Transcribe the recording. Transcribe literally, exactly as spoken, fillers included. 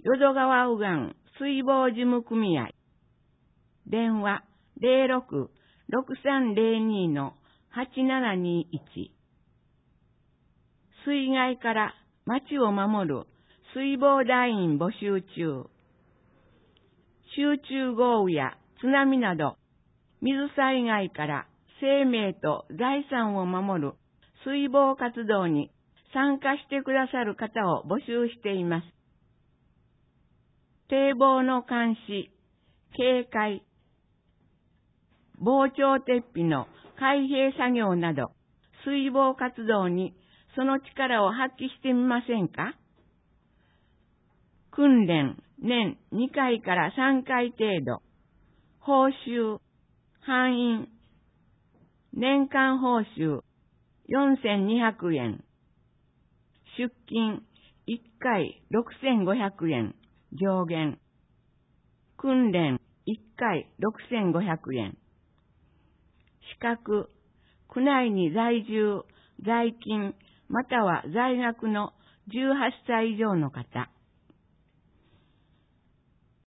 淀川右岸水防事務組合。電話 ゼロろく ろくさんゼロに はちななにいち。水害から町を守る水防団員募集中。集中豪雨や津波など水災害から生命と財産を守る水防活動に参加してくださる方を募集しています。堤防の監視、警戒、防潮鉄皮の開閉作業など水防活動にその力を発揮してみませんか？訓練年にかいからさんかい程度。報酬、班員、年間報酬よんせんにひゃくえん。出勤いっかいろくせんごひゃくえん上限。訓練いっかいろくせんごひゃくえん。資格、区内に在住、在勤、または在学のじゅうはっさい以上の方。